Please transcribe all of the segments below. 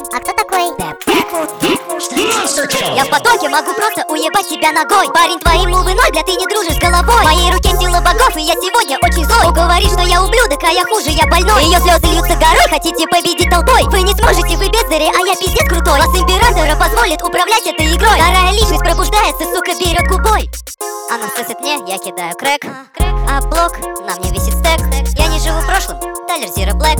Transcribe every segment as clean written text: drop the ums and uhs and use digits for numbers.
А кто такой? Я в потоке, могу просто уебать тебя ногой. Парень, твои мувы ноль, бля, ты не дружишь с головой. В моей руке сила богов, и я сегодня очень злой. Говорит, что я ублюдок, а я хуже, я больной. Ее слезы льются горой, хотите победить толпой. Вы не сможете, вы бездари, а я пиздец крутой. Вас императора позволит управлять этой игрой. Вторая личность пробуждается, сука, берет губой. Она сосет мне, я кидаю крэк. А блок, на мне висит стек. Я не живу в прошлом, Тайлер Zero Black.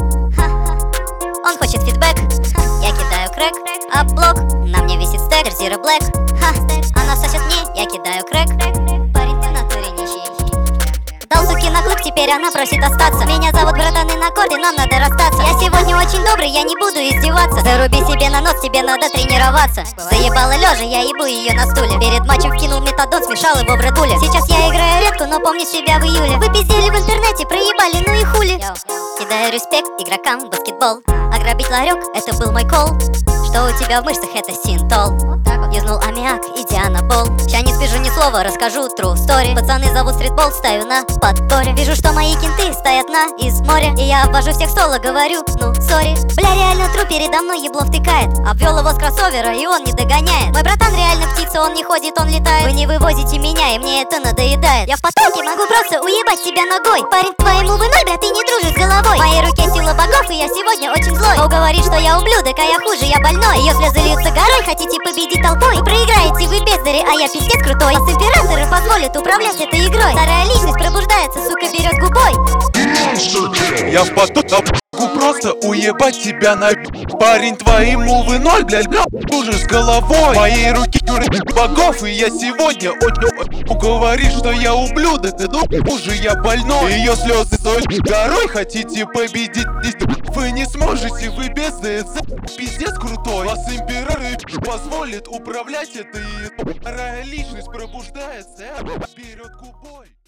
Он хочет фидбэк, я кидаю крэк. А блок, на мне висит стек, Zero Black. Она сосет мне, я кидаю крэк. Парень, ты в натуре нищий. Дал суки на клуб, теперь она просит остаться. Меня зовут братан и на коде, нам надо расстаться. Я сегодня очень добрый, я не буду издеваться. Заруби себе на нос, тебе надо тренироваться. Заебала лежа, я ебу ее на стуле. Перед матчем вкинул метадон, смешал его в Редуле. Сейчас я играю редко, но помню себя в июле. Вы пиздели в интернете, проебали, ну и хули. Кидаю респект игрокам в баскетбол. Ограбить ларек, это был мой кол. Что у тебя в мышцах, это синтол. Юзнул аммиак, иди анабол. Ща не спижу ни слова, расскажу true story. Пацаны зовут стритбол, стою на подборе. Вижу, что мои кенты стоят на из моря. И я обвожу всех соло, говорю, ну, сори. Бля, реально тру передо мной ебло втыкает. Обвел его с кроссовера, и он не догоняет. Мой братан реально птица, он не ходит, он летает. Вы не вывозите меня, и мне это надоедает. Я в потоке, могу просто уебать тебя ногой. Парень, твоему вы ноль, бля, ты не дружишь с головой. В моей руке сила богов, и я сегодня очень злой. О, говорит, что я ублюдок, а я хуже, я больной. Ее слезы льются горой, хотите победить толпой. И проиграете вы бездари, а я пиздец крутой. Вас императоры позволят управлять этой игрой. Вторая личность пробуждается, сука, берет губой. Я в потоке, просто уебать тебя на. Парень, твои мувы ноль, блядь, дружишь с головой. В моей руке богов, и я сегодня очень говорит, что я ублюдок, и хуже, я больной. Ее слезы соль горой, хотите победить. Вы не сможете, вы бездны, пиздец крутой. Вас императоры позволят управлять этой. Вторая личность пробуждается, берет губой.